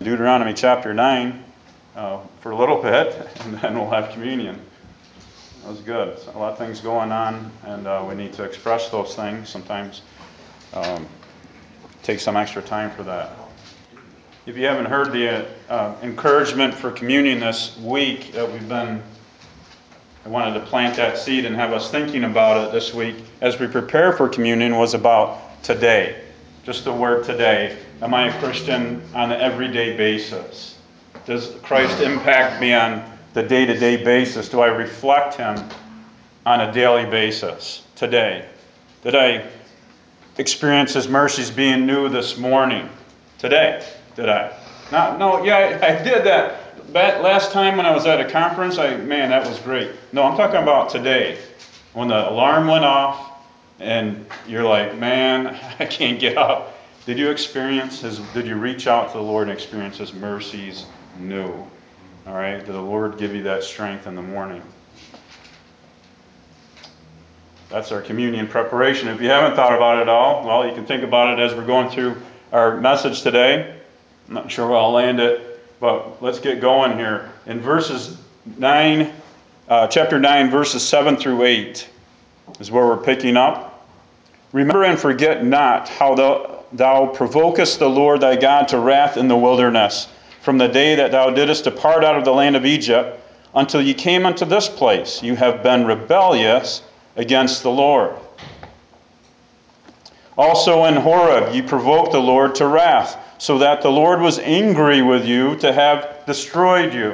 Deuteronomy chapter 9 for a little bit, and then we'll have communion. That was good. So a lot of things going on, and we need to express those things. Sometimes take some extra time for that. If you haven't heard the encouragement for communion this week that I wanted to plant that seed and have us thinking about it this week as we prepare for communion was about today. Just the word today. Am I a Christian on an everyday basis? Does Christ impact me on the day-to-day basis? Do I reflect Him on a daily basis today? Did I experience His mercies being new this morning? Today? Did I? I did that. Last time when I was at a conference, that was great. No, I'm talking about today. When the alarm went off and you're like, man, I can't get up. Did you reach out to the Lord and experience His mercies new? All right? Did the Lord give you that strength in the morning? That's our communion preparation. If you haven't thought about it at all, well, you can think about it as we're going through our message today. I'm not sure where I'll land it, but let's get going here. In chapter 9, verses 7 through 8 is where we're picking up. Remember and forget not how thou provokest the Lord thy God to wrath in the wilderness, from the day that thou didst depart out of the land of Egypt, until ye came unto this place. You have been rebellious against the Lord. Also in Horeb ye provoked the Lord to wrath, so that the Lord was angry with you to have destroyed you.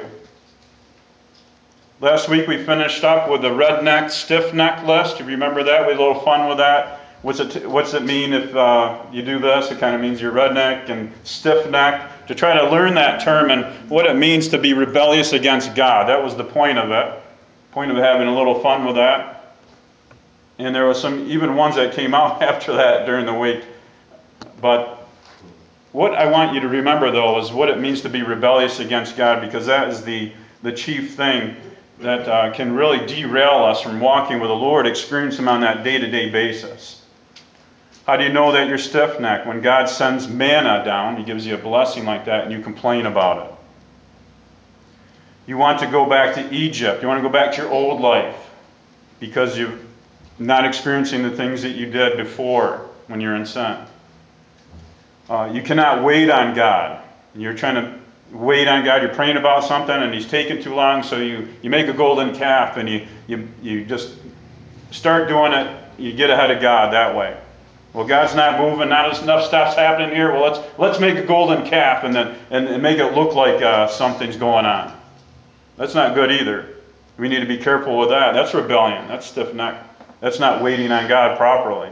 Last week we finished up with the redneck, stiff-neck list. If you remember that, we had a little fun with that. What's it mean if you do this? It kind of means you're redneck and stiff-necked. To try to learn that term and what it means to be rebellious against God. That was the point of it. Point of having a little fun with that. And there was some even ones that came out after that during the week. But what I want you to remember, though, is what it means to be rebellious against God, because that is the chief thing that can really derail us from walking with the Lord, experience Him on that day-to-day basis. How do you know that you're stiff-necked? When God sends manna down, He gives you a blessing like that, and you complain about it. You want to go back to Egypt. You want to go back to your old life because you're not experiencing the things that you did before when you're in sin. You cannot wait on God. You're trying to wait on God. You're praying about something, and He's taking too long, so you make a golden calf, and you just start doing it. You get ahead of God that way. Well, God's not moving. Not enough stuff's happening here. Well, let's make a golden calf and make it look like something's going on. That's not good either. We need to be careful with that. That's rebellion. That's stiff-necked. That's not waiting on God properly.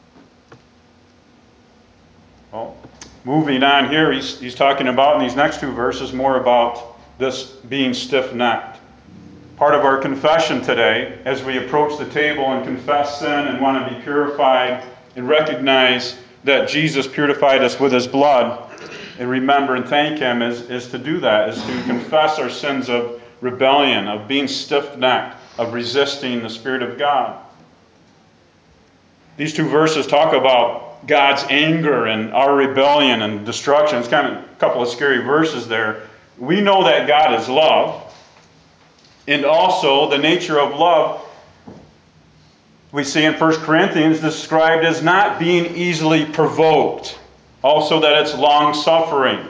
Well, moving on here, he's talking about in these next two verses more about this being stiff-necked. Part of our confession today, as we approach the table and confess sin and want to be purified and recognize that Jesus purified us with His blood and remember and thank Him, is to do that, is to confess our sins of rebellion, of being stiff-necked, of resisting the Spirit of God. These two verses talk about God's anger and our rebellion and destruction. It's kind of a couple of scary verses there. We know that God is love, and also the nature of love we see in 1 Corinthians described as not being easily provoked. Also that it's long-suffering.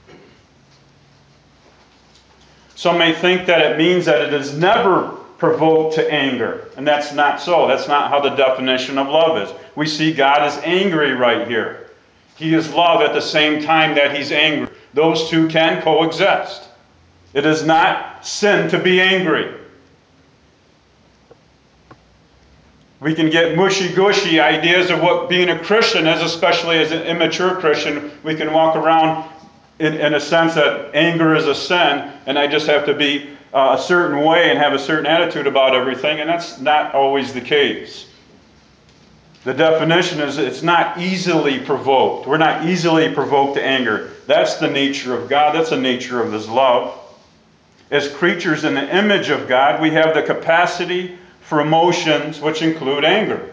Some may think that it means that it is never provoked to anger. And that's not so. That's not how the definition of love is. We see God is angry right here. He is love at the same time that He's angry. Those two can coexist. It is not sin to be angry. We can get mushy-gushy ideas of what being a Christian is, especially as an immature Christian. We can walk around in a sense that anger is a sin, and I just have to be a certain way and have a certain attitude about everything, and that's not always the case. The definition is it's not easily provoked. We're not easily provoked to anger. That's the nature of God. That's the nature of His love. As creatures in the image of God, we have the capacity for emotions which include anger.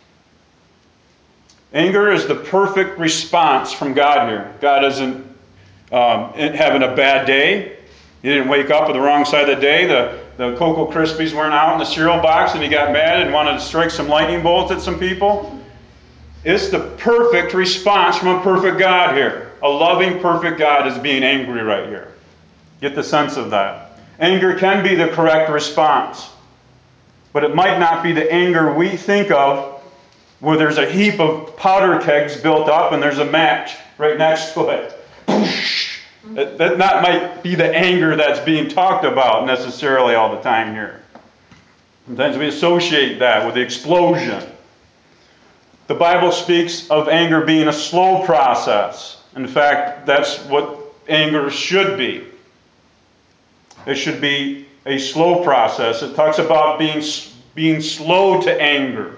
Anger is the perfect response from God here. God isn't having a bad day. You didn't wake up at the wrong side of the day. The Cocoa Krispies weren't out in the cereal box and you got mad and wanted to strike some lightning bolts at some people. It's the perfect response from a perfect God here. A loving, perfect God is being angry right here. Get the sense of that. Anger can be the correct response, but it might not be the anger we think of where there's a heap of powder kegs built up and there's a match right next to it. That might be the anger that's being talked about necessarily all the time here. Sometimes we associate that with the explosion. The Bible speaks of anger being a slow process. In fact, that's what anger should be. It should be a slow process. It talks about being slow to anger.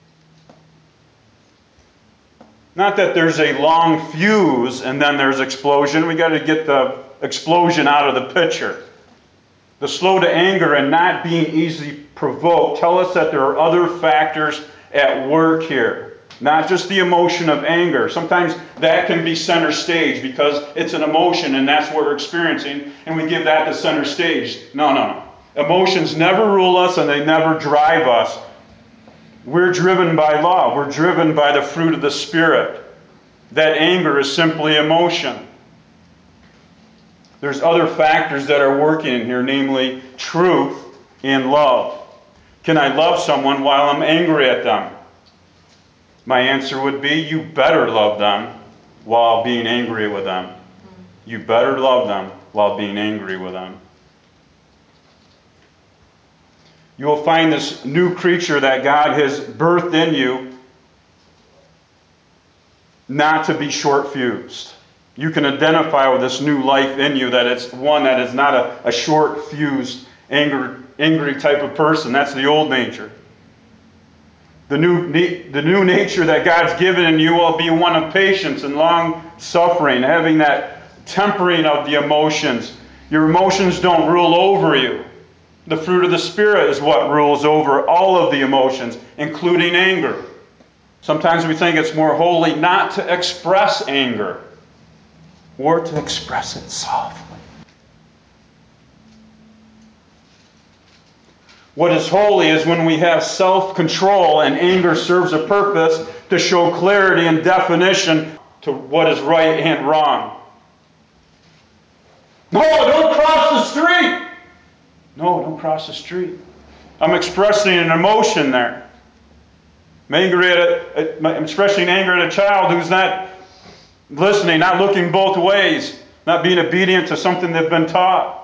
Not that there's a long fuse and then there's explosion. We got to get the explosion out of the picture. The slow to anger and not being easily provoked tell us that there are other factors at work here. Not just the emotion of anger. Sometimes that can be center stage because it's an emotion and that's what we're experiencing, and we give that the center stage. No. Emotions never rule us and they never drive us. We're driven by love. We're driven by the fruit of the Spirit. That anger is simply emotion. There's other factors that are working in here, namely truth and love. Can I love someone while I'm angry at them? My answer would be, you better love them while being angry with them. You better love them while being angry with them. You will find this new creature that God has birthed in you not to be short-fused. You can identify with this new life in you, that it's one that is not a short-fused, angry type of person. That's the old nature. The new nature that God's given in you will be one of patience and long-suffering, having that tempering of the emotions. Your emotions don't rule over you. The fruit of the Spirit is what rules over all of the emotions, including anger. Sometimes we think it's more holy not to express anger or to express it softly. What is holy is when we have self-control and anger serves a purpose to show clarity and definition to what is right and wrong. No, don't cross the street. No, don't cross the street. I'm expressing an emotion there. I'm expressing anger at a child who's not listening, not looking both ways, not being obedient to something they've been taught.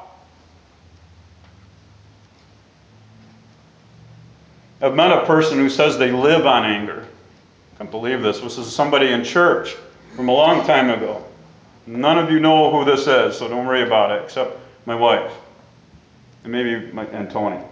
I've met a person who says they live on anger. I can't believe this. This is somebody in church from a long time ago. None of you know who this is, so don't worry about it, except my wife. And maybe and Tony.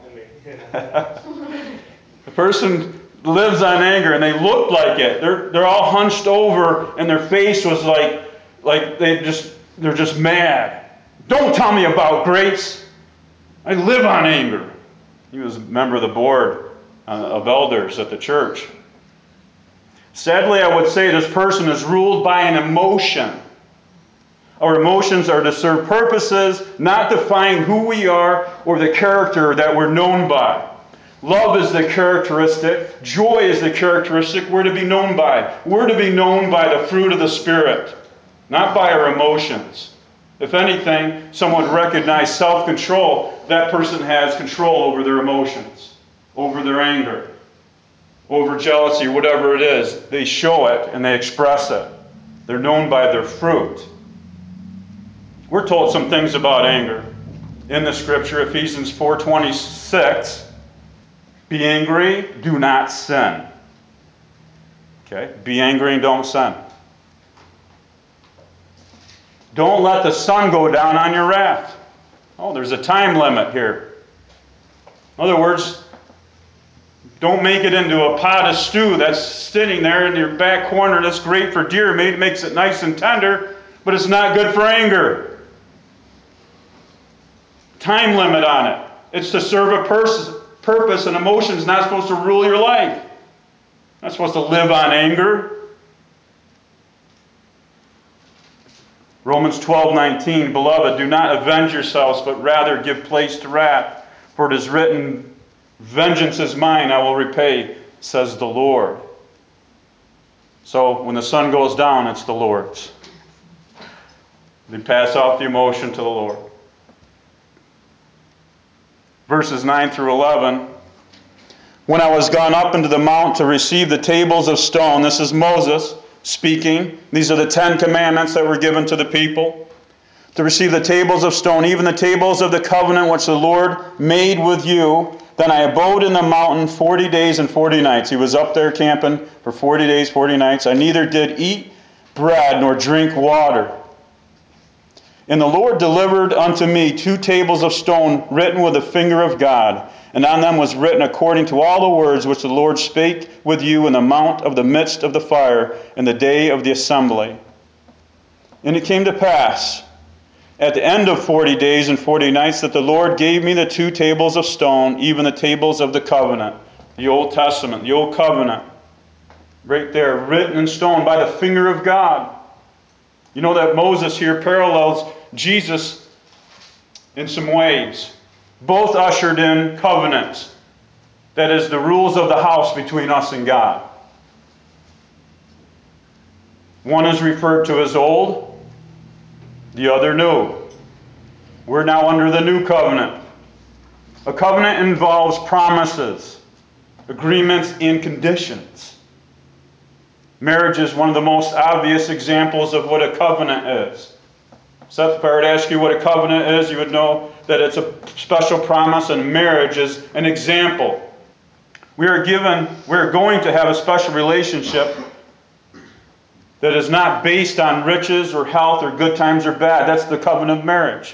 The person lives on anger, and they look like it. They're all hunched over, and their face was like they're just mad. Don't tell me about grace. I live on anger. He was a member of the board of elders at the church. Sadly, I would say this person is ruled by an emotion. Our emotions are to serve purposes, not define who we are or the character that we're known by. Love is the characteristic. Joy is the characteristic we're to be known by. We're to be known by the fruit of the Spirit, not by our emotions. If anything, someone would recognize self-control. That person has control over their emotions, over their anger, over jealousy, whatever it is. They show it and they express it. They're known by their fruit. We're told some things about anger in the scripture, Ephesians 4:26. Be angry, do not sin. Okay? Be angry and don't sin. Don't let the sun go down on your wrath. Oh, there's a time limit here. In other words, don't make it into a pot of stew that's sitting there in your back corner. That's great for deer meat. It makes it nice and tender, but it's not good for anger. Time limit on it. It's to serve a purpose, and emotion is not supposed to rule your life. Not supposed to live on anger. Romans 12:19, Beloved, do not avenge yourselves, but rather give place to wrath. For it is written, Vengeance is mine, I will repay, says the Lord. So when the sun goes down, it's the Lord's. They pass off the emotion to the Lord. Verses 9 through 11. When I was gone up into the mount to receive the tables of stone, this is Moses speaking. These are the 10 commandments that were given to the people. To receive the tables of stone, even the tables of the covenant which the Lord made with you. Then I abode in the mountain 40 days and 40 nights. He was up there camping for 40 days, 40 nights. I neither did eat bread nor drink water. And the Lord delivered unto me 2 tables of stone written with the finger of God. And on them was written according to all the words which the Lord spake with you in the mount of the midst of the fire in the day of the assembly. And it came to pass at the end of 40 days and 40 nights that the Lord gave me the 2 tables of stone, even the tables of the covenant, the Old Testament, the Old Covenant, right there, written in stone by the finger of God. You know that Moses here parallels Jesus in some ways. Both ushered in covenants. That is, the rules of the house between us and God. One is referred to as old, the other new. We're now under the new covenant. A covenant involves promises, agreements, and conditions. Marriage is one of the most obvious examples of what a covenant is. Seth, if I were to ask you what a covenant is, you would know that it's a special promise, and marriage is an example. We're going to have a special relationship that is not based on riches or health or good times or bad. That's the covenant of marriage.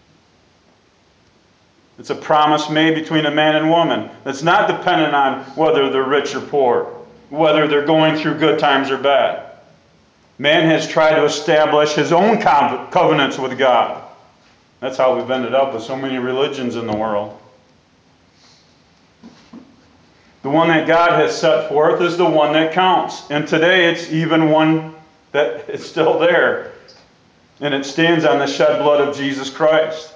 It's a promise made between a man and woman that's not dependent on whether they're rich or poor, whether they're going through good times or bad. Man has tried to establish his own covenants with God. That's how we've ended up with so many religions in the world. The one that God has set forth is the one that counts. And today it's even one that is still there. And it stands on the shed blood of Jesus Christ.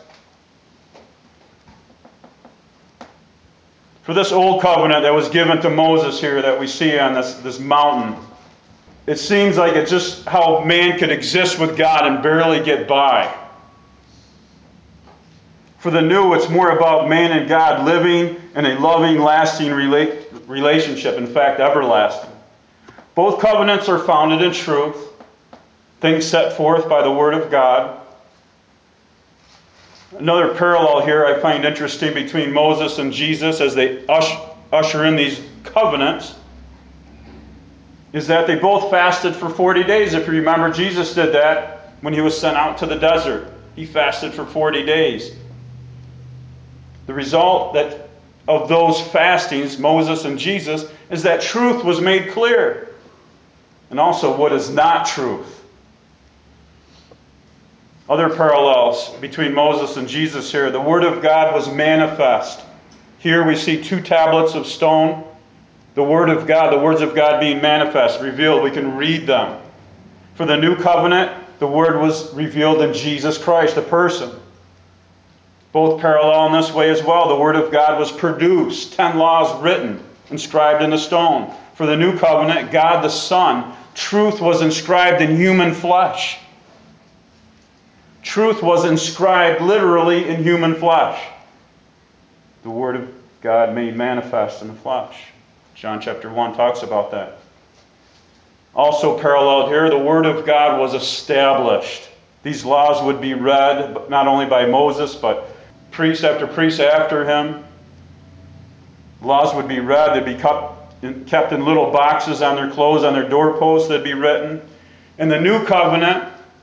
For this old covenant that was given to Moses here that we see on this mountain, it seems like it's just how man could exist with God and barely get by. For the new, it's more about man and God living in a loving, lasting relationship, in fact, everlasting. Both covenants are founded in truth, things set forth by the Word of God. Another parallel here I find interesting between Moses and Jesus as they usher in these covenants is that they both fasted for 40 days. If you remember, Jesus did that when he was sent out to the desert. He fasted for 40 days. The result of those fastings, Moses and Jesus, is that truth was made clear. And also what is not truth. Other parallels between Moses and Jesus here. The Word of God was manifest. Here we see 2 tablets of stone. The Word of God, the words of God being manifest, revealed. We can read them. For the new covenant, the Word was revealed in Jesus Christ, a person. Both parallel in this way as well. The Word of God was produced, 10 laws written, inscribed in the stone. For the new covenant, God the Son, truth was inscribed in human flesh. Truth was inscribed literally in human flesh. The Word of God made manifest in the flesh. John chapter 1 talks about that. Also paralleled here, the Word of God was established. These laws would be read not only by Moses, but priest after priest after him. Laws would be read. They'd be kept in little boxes on their clothes, on their doorposts. They'd be written. In the new covenant,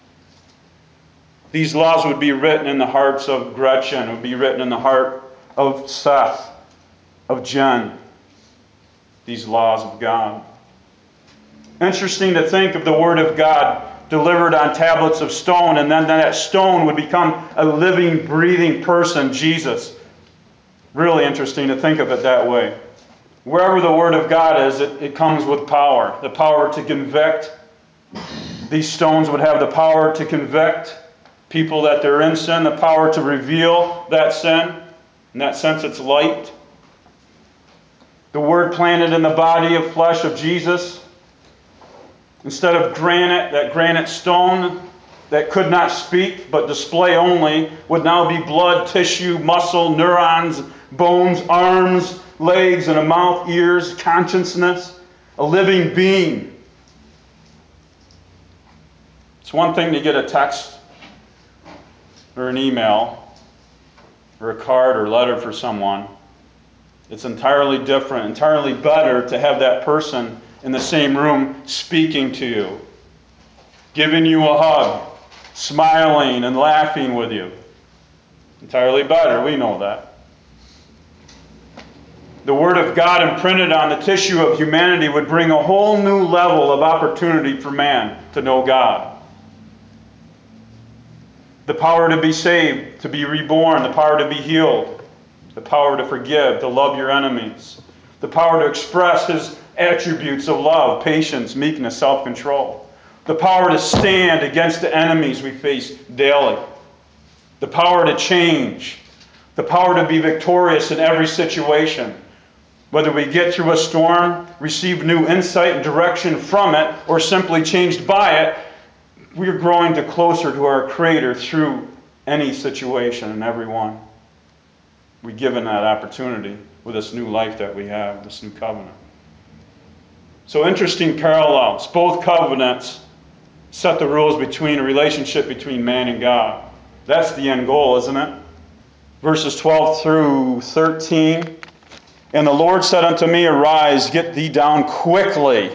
these laws would be written in the hearts of Gretchen, would be written in the heart of Seth, of Jen. These laws of God. Interesting to think of the Word of God delivered on tablets of stone, and then that stone would become a living, breathing person, Jesus. Really interesting to think of it that way. Wherever the Word of God is, it comes with power. The power to convict, These stones would have the power to convict people that they're in sin, the power to reveal that sin. In that sense, it's light. The Word planted in the body of flesh of Jesus, instead of granite, that granite stone that could not speak but display only, would now be blood, tissue, muscle, neurons, bones, arms, legs, and a mouth, ears, consciousness, a living being. It's one thing to get a text or an email or a card or letter for someone. It's entirely different, entirely better to have that person in the same room speaking to you, giving you a hug, smiling and laughing with you. Entirely better, we know that. The Word of God imprinted on the tissue of humanity would bring a whole new level of opportunity for man to know God. The power to be saved, to be reborn, the power to be healed, the power to forgive, to love your enemies, the power to express His attributes of love, patience, meekness, self-control, the power to stand against the enemies we face daily, the power to change, the power to be victorious in every situation. Whether we get through a storm, receive new insight and direction from it, or simply changed by it, we are growing closer to our Creator through any situation and every one. We're given that opportunity with this new life that we have, this new covenant. So interesting parallels. Both covenants set the rules between a relationship between man and God. That's the end goal, isn't it? Verses 12 through 13. And the Lord said unto me, Arise, get thee down quickly.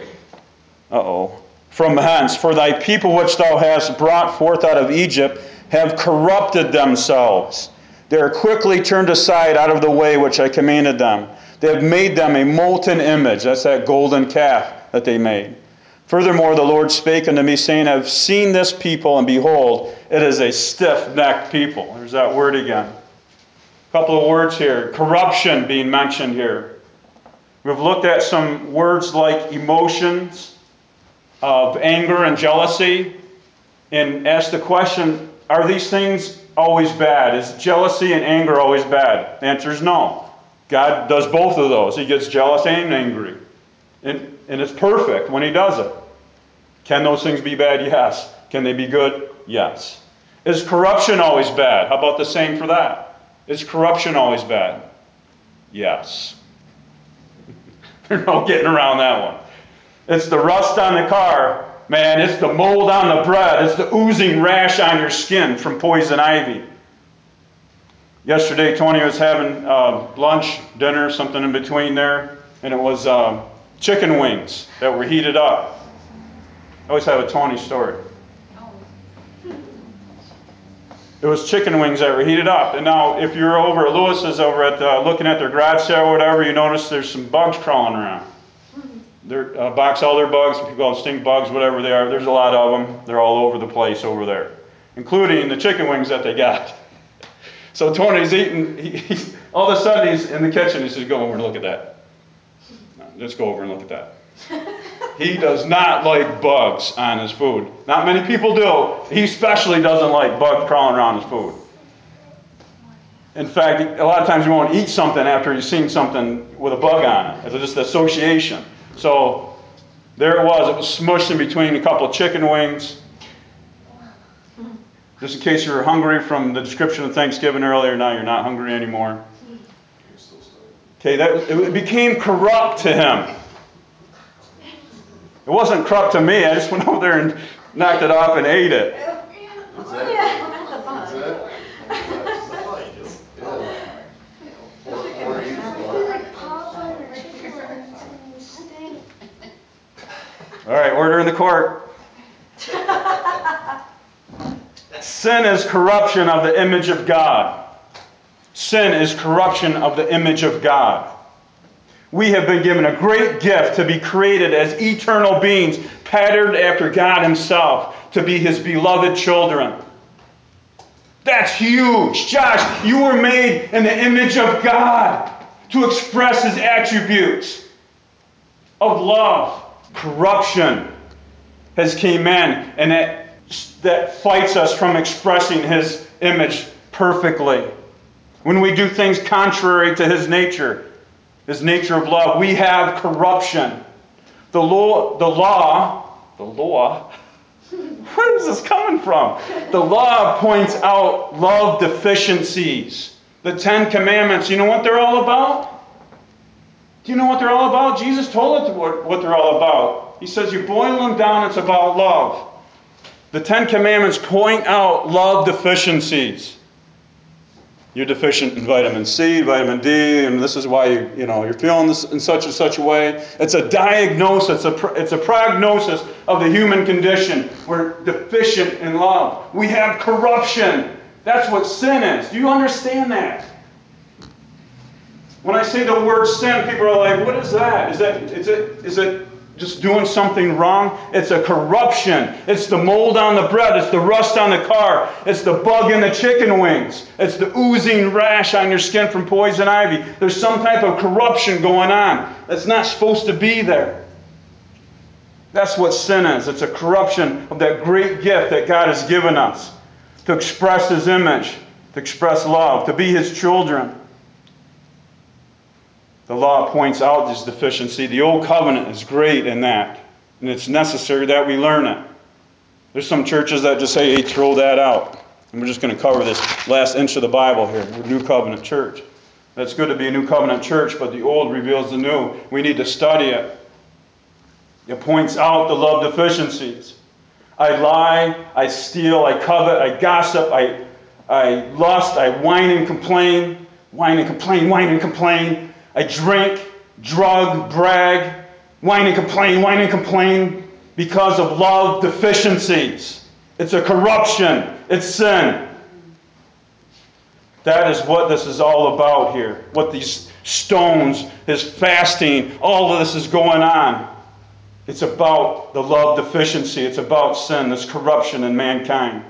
From hence, for thy people which thou hast brought forth out of Egypt have corrupted themselves. They are quickly turned aside out of the way which I commanded them. They have made them a molten image. That's that golden calf that they made. Furthermore, the Lord spake unto me, saying, I have seen this people, and behold, it is a stiff-necked people. There's that word again. A couple of words here. Corruption being mentioned here. We've looked at some words like emotions of anger and jealousy, and asked the question, are these things always bad? Is jealousy and anger always bad? The answer is no. God does both of those. He gets jealous and angry. And it's perfect when He does it. Can those things be bad? Yes. Can they be good? Yes. Is corruption always bad? How about the same for that? Is corruption always bad? Yes. There's no getting around that one. It's the rust on the car. Man, it's the mold on the bread. It's the oozing rash on your skin from poison ivy. Yesterday, Tony was having lunch, dinner, something in between there, and it was chicken wings that were heated up. I always have a Tony story. It was chicken wings that were heated up. And now, if you're over, Lewis is over at looking at their garage sale or whatever, you notice there's some bugs crawling around. They're box elder bugs, people call them stink bugs, whatever they are. There's a lot of them. They're all over the place over there, including the chicken wings that they got. So Tony's eating. All of a sudden, he's in the kitchen. He says, go over and look at that. Let's go over and look at that. He does not like bugs on his food. Not many people do. He especially doesn't like bugs crawling around his food. In fact, a lot of times you won't eat something after you've seen something with a bug on it. It's just association. So there it was. It was smushed in between a couple of chicken wings. Just in case you were hungry from the description of Thanksgiving earlier, now you're not hungry anymore. Okay, it became corrupt to him. It wasn't corrupt to me. I just went over there and knocked it off and ate it. All right, order in the court. Sin is corruption of the image of God. Sin is corruption of the image of God. We have been given a great gift to be created as eternal beings, patterned after God Himself, to be His beloved children. That's huge. Josh, you were made in the image of God to express His attributes of love. Corruption has came in, and that fights us from expressing His image perfectly. When we do things contrary to His nature of love, we have corruption. The law, where is this coming from? The law points out love deficiencies. The 10 Commandments, you know what they're all about? Do you know what they're all about? Jesus told us what they're all about. He says, you boil them down, it's about love. The 10 Commandments point out love deficiencies. You're deficient in vitamin C, vitamin D, and this is why you're feeling this in such and such a way. It's a diagnosis, it's a prognosis of the human condition. We're deficient in love. We have corruption. That's what sin is. Do you understand that? When I say the word sin, people are like, what is that? Is it just doing something wrong? It's a corruption. It's the mold on the bread. It's the rust on the car. It's the bug in the chicken wings. It's the oozing rash on your skin from poison ivy. There's some type of corruption going on that's not supposed to be there. That's what sin is. It's a corruption of that great gift that God has given us to express His image, to express love, to be His children. The law points out this deficiency. The Old Covenant is great in that, and it's necessary that we learn it. There's some churches that just say, hey, throw that out. And we're just going to cover this last inch of the Bible here. We're New Covenant church. That's good to be a New Covenant church, but the Old reveals the new. We need to study it. It points out the love deficiencies. I lie, I steal, I covet, I gossip, I lust, I whine and complain, whine and complain, whine and complain. I drink, drug, brag, whine and complain because of love deficiencies. It's a corruption. It's sin. That is what this is all about here. What these stones, His fasting, all of this is going on. It's about the love deficiency. It's about sin, this corruption in mankind.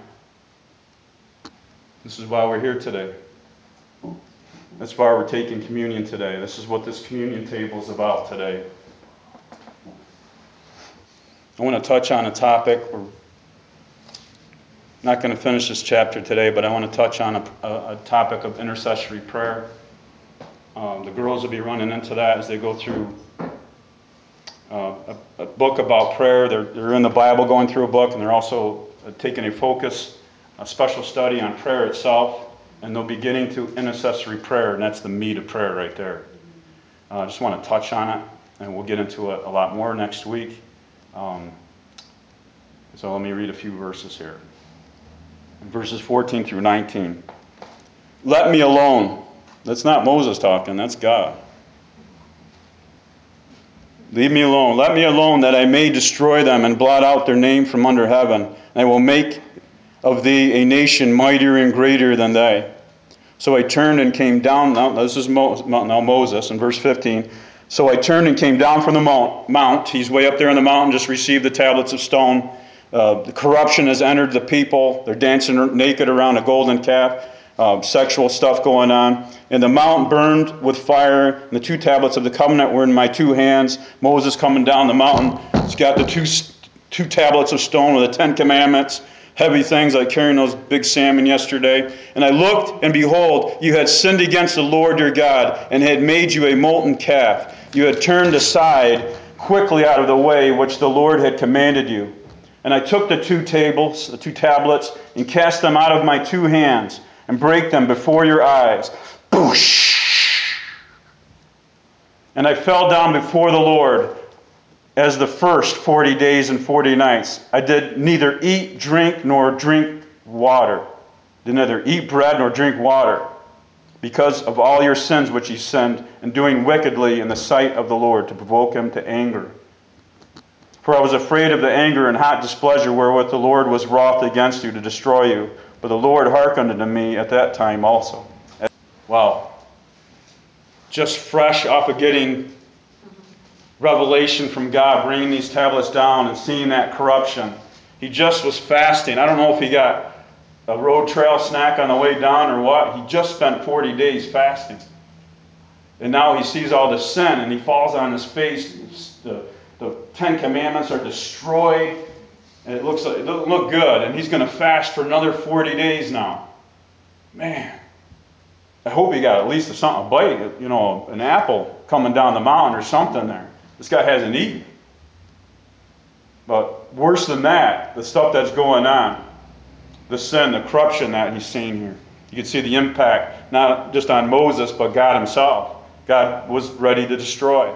This is why we're here today. That's why we're taking communion today. This is what this communion table is about today. I want to touch on a topic. We're not going to finish this chapter today, but I want to touch on a topic of intercessory prayer. The girls will be running into that as they go through a book about prayer. They're in the Bible going through a book, and they're also taking a special study on prayer itself. And they'll be getting to intercessory prayer, and that's the meat of prayer right there. I just want to touch on it, and we'll get into it a lot more next week. So let me read a few verses here. Verses 14 through 19. Let me alone. That's not Moses talking, that's God. Leave me alone. Let me alone that I may destroy them and blot out their name from under heaven. And I will make of thee a nation mightier and greater than they. So I turned and came down. Now, this is Moses in verse 15. So I turned and came down from the mount. He's way up there on the mountain, just received the tablets of stone. The corruption has entered the people. They're dancing naked around a golden calf. Sexual stuff going on. And the mountain burned with fire. And the 2 tablets of the covenant were in my 2 hands. Moses coming down the mountain. He's got the two tablets of stone with the 10 Commandments. Heavy things like carrying those big salmon yesterday. And I looked, and behold, you had sinned against the Lord your God, and had made you a molten calf. You had turned aside quickly out of the way which the Lord had commanded you. And I took the 2 tablets, and cast them out of my 2 hands, and brake them before your eyes. Boosh! And I fell down before the Lord, as the first 40 days and 40 nights. I did neither eat, drink, nor drink water. Did neither eat bread nor drink water, because of all your sins which ye sinned, and doing wickedly in the sight of the Lord, to provoke Him to anger. For I was afraid of the anger and hot displeasure wherewith the Lord was wroth against you to destroy you. But the Lord hearkened unto me at that time also. Wow. Just fresh off of getting revelation from God, bringing these tablets down and seeing that corruption. He just was fasting. I don't know if he got a road trail snack on the way down or what. He just spent 40 days fasting. And now he sees all the sin, and he falls on his face. The 10 Commandments are destroyed. And it doesn't look good. And he's going to fast for another 40 days now. Man, I hope he got at least a bite, an apple coming down the mountain or something there. This guy hasn't eaten. But worse than that, the stuff that's going on, the sin, the corruption that he's seeing here. You can see the impact, not just on Moses, but God himself. God was ready to destroy.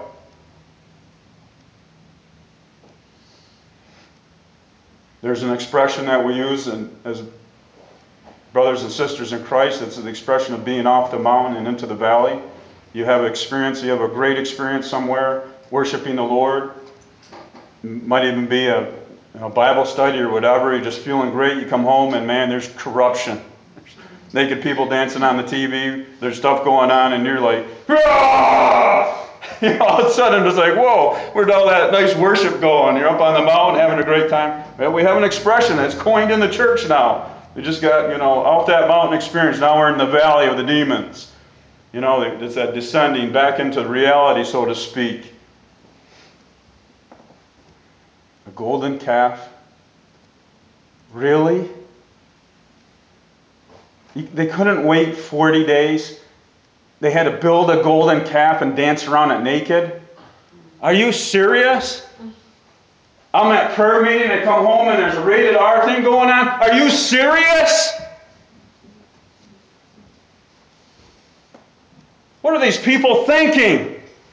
There's an expression that we use as brothers and sisters in Christ. It's the expression of being off the mountain and into the valley. You have an experience, you have a great experience somewhere, worshiping the Lord. It might even be a Bible study or whatever. You're just feeling great. You come home and man, there's corruption. Naked people dancing on the TV. There's stuff going on, and you're like, ah! All of a sudden, it's like, whoa, where'd all that nice worship going? You're up on the mountain having a great time. Well, we have an expression that's coined in the church now. We just got, off that mountain experience. Now we're in the valley of the demons. It's that descending back into reality, so to speak. A golden calf? Really? They couldn't wait 40 days. They had to build a golden calf and dance around it naked. Are you serious? I'm at prayer meeting, I come home and there's a rated R thing going on. Are you serious? What are these people thinking?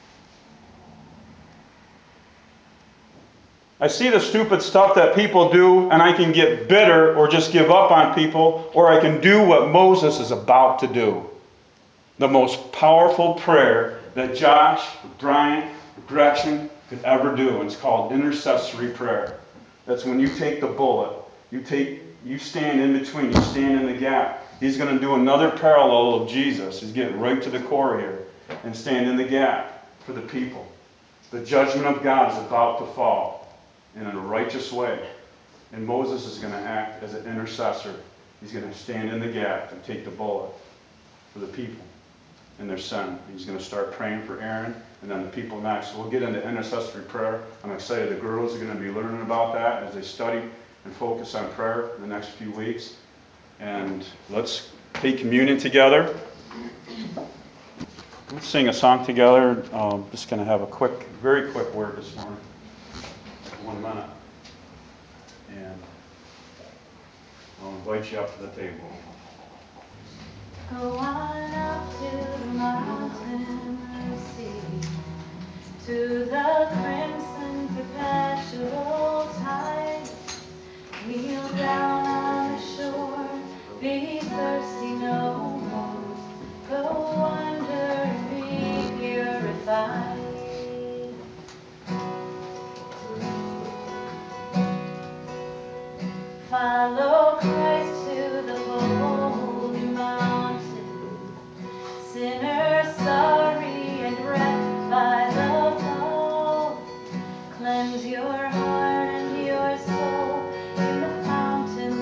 I see the stupid stuff that people do, and I can get bitter or just give up on people, or I can do what Moses is about to do. The most powerful prayer that Josh, Brian, Gretchen could ever do, and it's called intercessory prayer. That's when you take the bullet, you stand in between, you stand in the gap. He's going to do another parallel of Jesus. He's getting right to the core here, and stand in the gap for the people. The judgment of God is about to fall. And in a righteous way. And Moses is going to act as an intercessor. He's going to stand in the gap and take the bullet for the people and their sin. He's going to start praying for Aaron and then the people next. So we'll get into intercessory prayer. I'm excited. The girls are going to be learning about that as they study and focus on prayer in the next few weeks. And let's take communion together. Let's sing a song together. Just going to have a very quick word this morning. 1 minute. And I'll invite you up to the table. Go on up to the mountain of sea, to the crimson perpetual tide. Kneel down on the shore, be thirsty no more. Go under and be purified. Follow Christ to the holy mountain. Sinners sorry and wrecked by the fall. Cleanse your heart and your soul in the fountain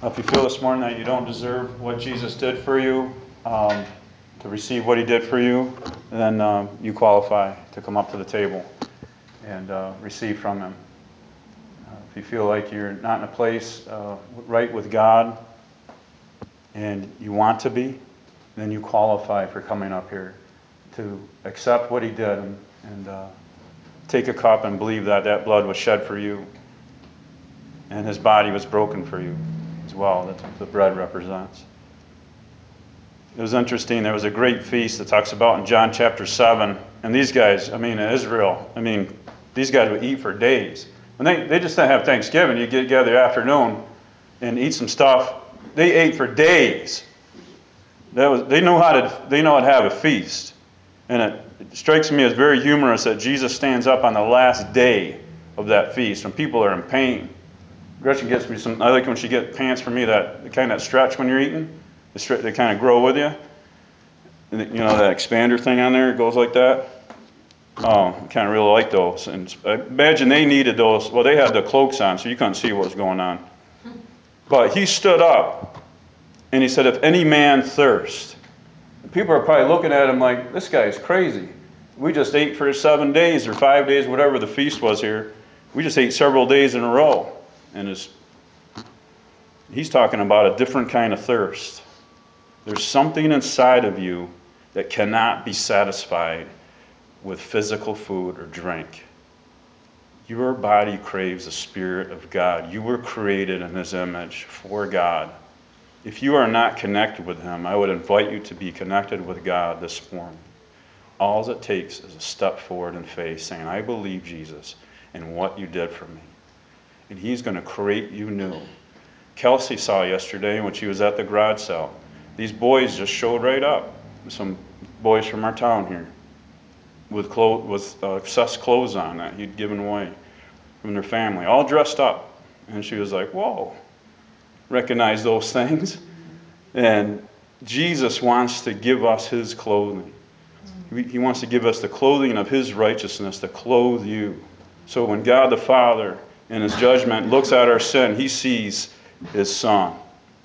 If you feel this morning that you don't deserve what Jesus did for you, to receive what he did for you, then you qualify to come up to the table and receive from him. If you feel like you're not in a place right with God and you want to be, then you qualify for coming up here to accept what he did and take a cup and believe that that blood was shed for you and his body was broken for you as well. That's what the bread represents. It was interesting. There was a great feast that talks about in John chapter 7. And these guys, Israel, these guys would eat for days. When they just didn't have Thanksgiving. You get together afternoon and eat some stuff. They ate for days. They know how to have a feast. And it strikes me as very humorous that Jesus stands up on the last day of that feast when people are in pain. Gretchen gets me I like when she gets pants for me that kind of stretch when you're eating. They kind of grow with you. And that expander thing on there, it goes like that. Oh, I kind of really like those. And I imagine they needed those. Well, they had the cloaks on, so you couldn't see what was going on. But he stood up, and he said, if any man thirst. People are probably looking at him like, this guy's crazy. We just ate for 7 days or 5 days, whatever the feast was here. We just ate several days in a row. And he's talking about a different kind of thirst. There's something inside of you that cannot be satisfied with physical food or drink. Your body craves the Spirit of God. You were created in his image for God. If you are not connected with him, I would invite you to be connected with God this morning. All it takes is a step forward in faith, saying, I believe Jesus and what you did for me. And he's going to create you new. Kelsey saw yesterday when she was at the garage sale. These boys just showed right up. Some boys from our town here with excess clothes on that he'd given away from their family, all dressed up. And she was like, whoa, recognize those things? And Jesus wants to give us his clothing. He wants to give us the clothing of his righteousness to clothe you. So when God the Father in his judgment looks at our sin, he sees his Son.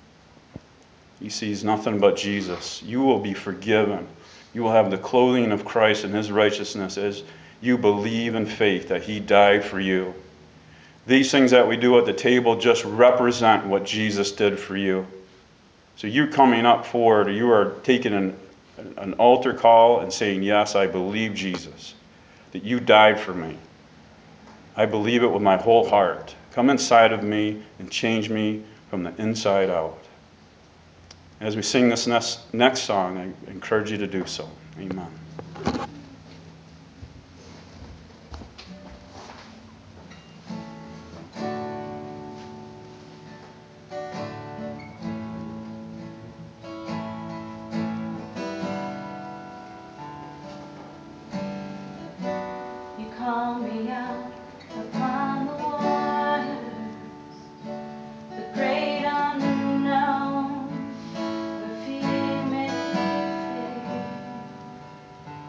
He sees nothing but Jesus. You will be forgiven. You will have the clothing of Christ and his righteousness as you believe in faith that he died for you. These things that we do at the table just represent what Jesus did for you. So you're coming up forward, or you are taking an altar call and saying, yes, I believe Jesus, that you died for me. I believe it with my whole heart. Come inside of me and change me from the inside out. As we sing this next song, I encourage you to do so. Amen. You call me out upon the waters, the great unknown, where fear may fade.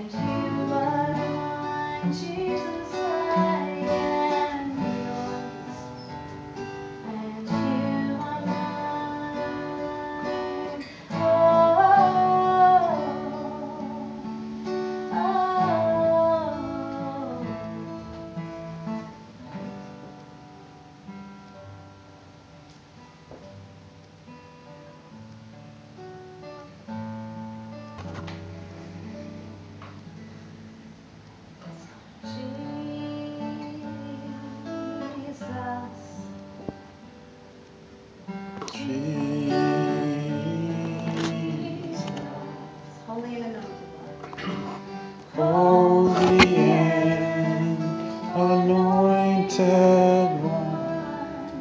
you are mine, Jesus, I am yours. And you are mine. Oh, oh. Jesus. Holy and anointed one. Holy and anointed one.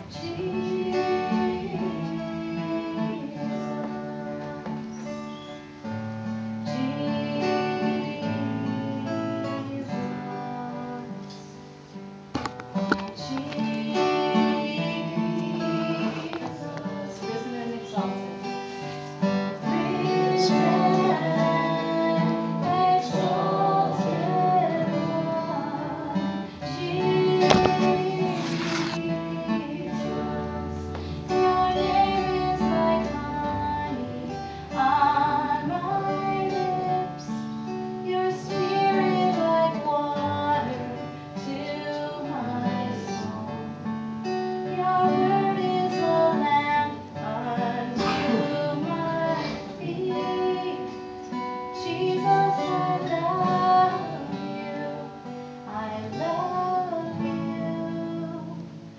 Jesus, risen and exalted. Your spirit like water to my soul. Your word is a lamp unto my feet. Jesus, I love you. I love you.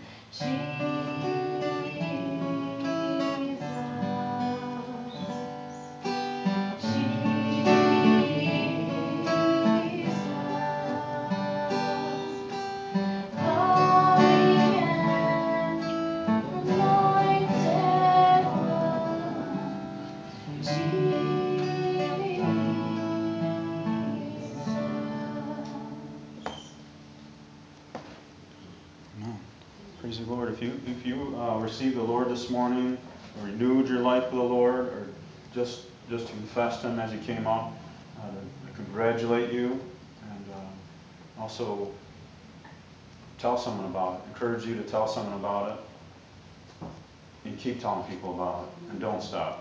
Amen. Praise the Lord. If you received the Lord this morning, or renewed your life with the Lord, or just confessed Him as you came up, I congratulate you, and also tell someone about it. Encourage you to tell someone about it, and keep telling people about it, and don't stop.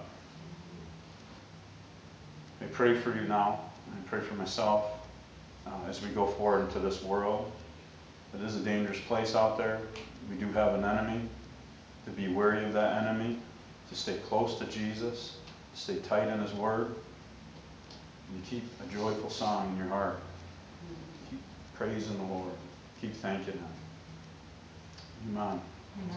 I pray for you now, and I pray for myself as we go forward into this world. It is a dangerous place out there. We do have an enemy. To be wary of that enemy, to stay close to Jesus, to stay tight in His Word, and to keep a joyful song in your heart. Keep praising the Lord. Keep thanking Him. Amen.